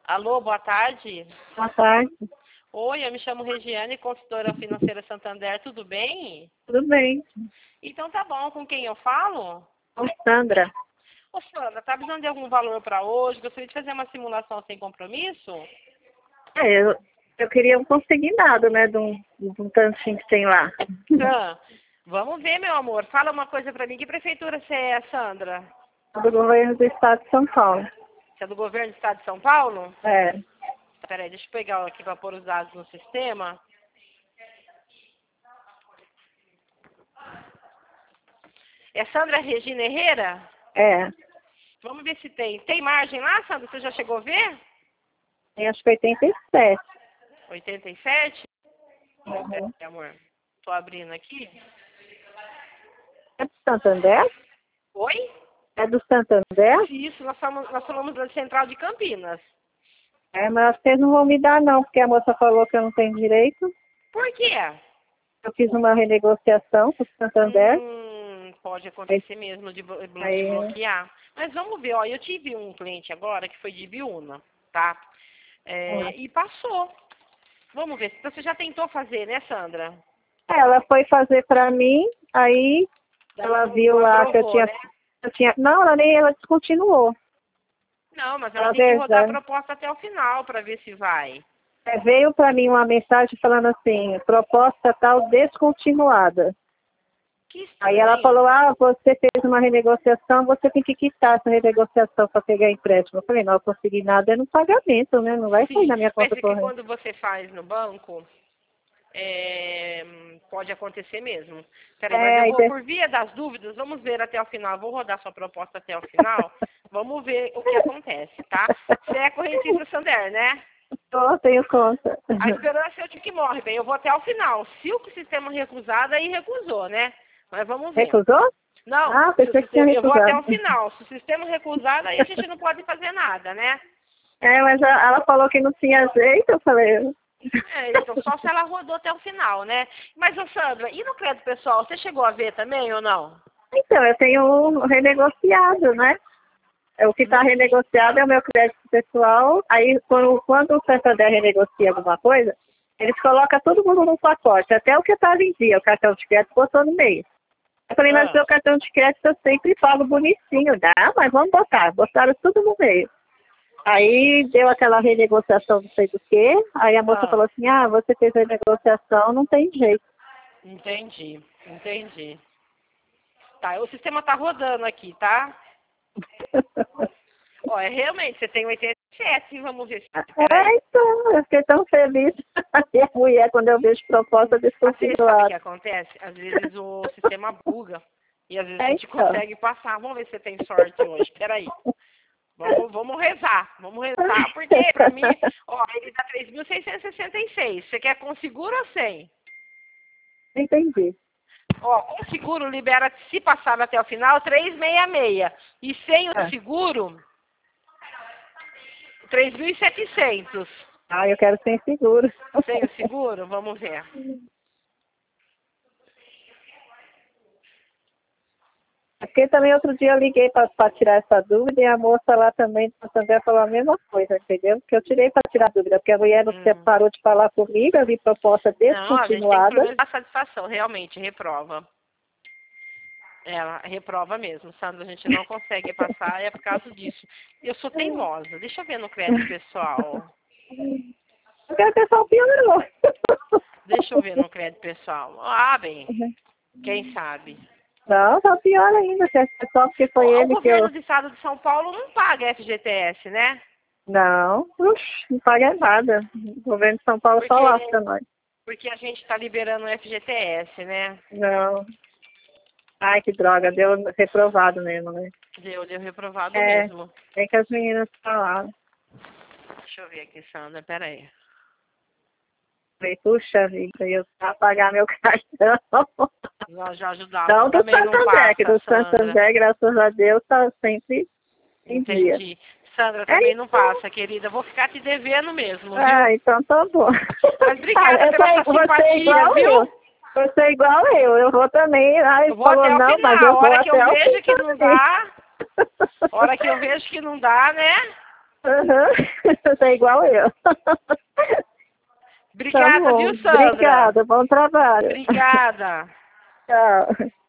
Alô, boa tarde. Boa tarde. Oi, eu me chamo Regiane, consultora financeira Santander, tudo bem? Tudo bem? Então tá bom, com quem eu falo? Ô, Sandra. Ô Sandra, tá precisando de algum valor para hoje? Gostaria de fazer uma simulação sem compromisso? Eu queria um consignado, né, de um tantinho que tem lá. Tá. Vamos ver, meu amor. Fala uma coisa para mim. Que prefeitura você é, Sandra? Do governo do estado de São Paulo. Você é do governo do estado de São Paulo? É. Peraí, deixa eu pegar aqui para pôr os dados no sistema. É Sandra Regina Herrera? É. Vamos ver se tem. Tem margem lá, Sandra? Você já chegou a ver? Tem acho que 87. 87? Uhum. É, amor. Tô abrindo aqui. É do Santander? Oi? É do Santander? Isso, nós falamos da Central de Campinas. É, mas vocês não vão me dar não, porque a moça falou que eu não tenho direito. Por quê? Eu fiz uma renegociação com o Santander. Pode acontecer mesmo de Aí, bloquear. Mas vamos ver, ó, eu tive um cliente agora que foi de Biúna, tá? E passou. Vamos ver, você já tentou fazer, né, Sandra? ela foi fazer pra mim, aí ela viu lá que aprovou, eu tinha... Não, ela descontinuou. Não, mas ela tem que rodar a proposta até o final para ver se vai. Veio para mim uma mensagem falando assim, proposta tal descontinuada. Que estranho. Aí ela falou, você fez uma renegociação, você tem que quitar essa renegociação para pegar empréstimo. Eu falei, não, eu consegui nada é no pagamento, né? Não vai sair na minha conta corrente. corrente. Quando você faz no banco, pode acontecer mesmo. Peraí, mas por via das dúvidas, vamos ver até o final. Vou rodar sua proposta até o final. Vamos ver o que acontece, tá? Você é correntista Santander, né? Tenho conta. A esperança é o que morre, bem. Eu vou até o final. Se o sistema recusar, aí recusou, né? Mas vamos ver. Recusou? Não, pensei que tinha recusado. eu vou até o final. Se o sistema recusar, aí a gente não pode fazer nada, né? Mas ela falou que não tinha jeito, eu falei... Então só se ela rodou até o final, né? Mas, ô Sandra, e no crédito pessoal, você chegou a ver também ou não? Então, eu tenho um renegociado, né? O que está renegociado é o meu crédito pessoal. Aí, quando o Santander renegocia alguma coisa, eles colocam todo mundo num pacote, até o que estava em dia, o cartão de crédito botou no meio. Eu falei, mas o seu cartão de crédito eu sempre pago bonitinho, dá, mas vamos botar. Botaram tudo no meio. Aí deu aquela renegociação, não sei do que. Aí a moça falou assim, você fez a renegociação, não tem jeito. Entendi. Tá, o sistema tá rodando aqui, tá? Realmente, você tem 87, vamos ver se... Então, eu fiquei tão feliz. E a mulher, quando eu vejo proposta descontinuada. Sabe o que acontece? Às vezes o sistema buga e às vezes a gente consegue passar. Vamos ver se você tem sorte hoje. Peraí. Vamos rezar, porque pra mim, ele dá 3.666. Você quer com seguro ou sem? Entendi. Com seguro libera, se passar até o final, 366. E sem o seguro, 3.700. Eu quero sem seguro. Sem o seguro? Vamos ver. Porque também outro dia eu liguei para tirar essa dúvida e a moça lá também falou a mesma coisa, entendeu? Que eu tirei para tirar dúvida, porque a mulher não parou de falar comigo, eu vi proposta descontinuada. Não, a gente tem que satisfação, realmente, reprova. Ela reprova mesmo, Sandra, a gente não consegue passar, é por causa disso. Eu sou teimosa, deixa eu ver no crédito pessoal. O crédito pessoal piorou. Deixa eu ver no crédito pessoal. Bem, quem sabe? Não, tá pior ainda, só porque foi ele que O governo do estado de São Paulo não paga FGTS, né? Não, não paga nada. O governo de São Paulo só lasca nós. Porque a gente tá liberando o FGTS, né? Não. Ai, que droga, deu reprovado mesmo, né? Deu reprovado mesmo. É que as meninas falaram. Deixa eu ver aqui, Sandra, peraí. Falei, puxa vida, eu vou pagar meu cartão. Nós já ajudamos. Não do Santander, que do Santander, graças a Deus, tá sempre em dia. Entendi. Sandra, também não passa, querida. Vou ficar te devendo mesmo, viu? Então tá bom. Mas obrigada pela sua simpatia, viu? Você é igual eu vou também. Eu vou até o final. Mas eu a hora que eu vejo que não dá, né? Você é igual eu. Obrigada, Tá bom. viu, Sandra? Obrigada, bom trabalho. Obrigada. Tchau.